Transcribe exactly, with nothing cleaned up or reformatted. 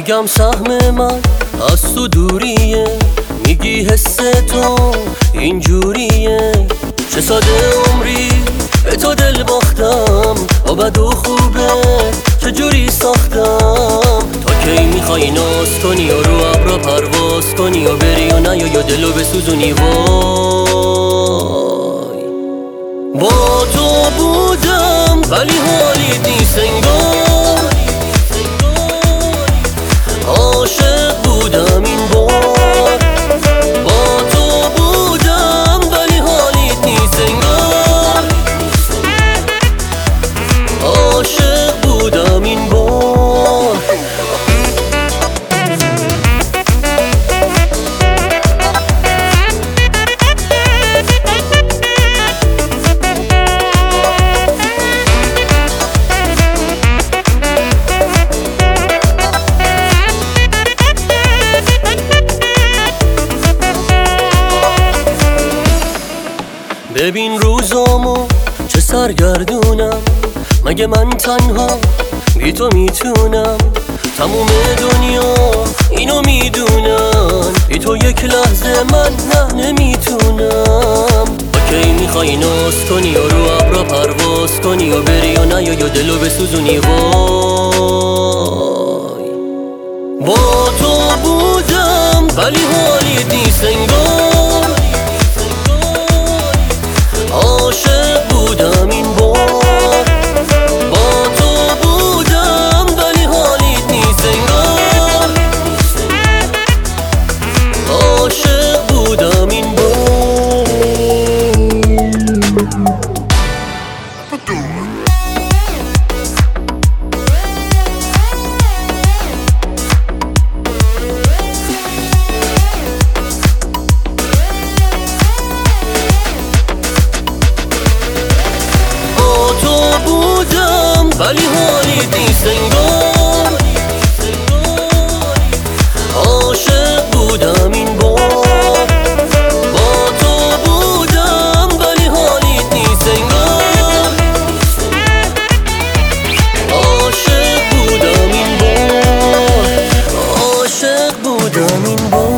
میگم سهم من از تو دوریه، میگی حس تو اینجوریه. چه ساده عمری به تو دل باختم، با بد و خوبه چجوری ساختم. تا کی میخوای ناز کنی و رو ابرا پرواز کنی و بری و نیای یا دلو بسوزونی؟ وای با تو بودم ولی حالیت نیست انگار. عاشق بودم این بار، با تو بودم ولی حالیت نیست انگار. عاشق بودم این بار. ببین روزامو چه سرگردونم، مگه من تنها بی تو میتونم؟ تموم دنیا اینو میدونن، بی تو یک لحظه من نه نمیتونم. با کی میخوای ناز کنی و رو ابرا پرواز کنی و بری و نیای یا دلو بسوزونی؟ وای با تو بودم ولی حالیت نیست انگار. عاشق بودم این بار، با تو بودم ولی حالیت نیست انگار. عاشق بودم این بار. ولی حالیت نیست انگار. عاشق بودم این بار، با تو بودم ولی حالیت نیست انگار. عاشق بودم این بار، عاشق بودم این بار.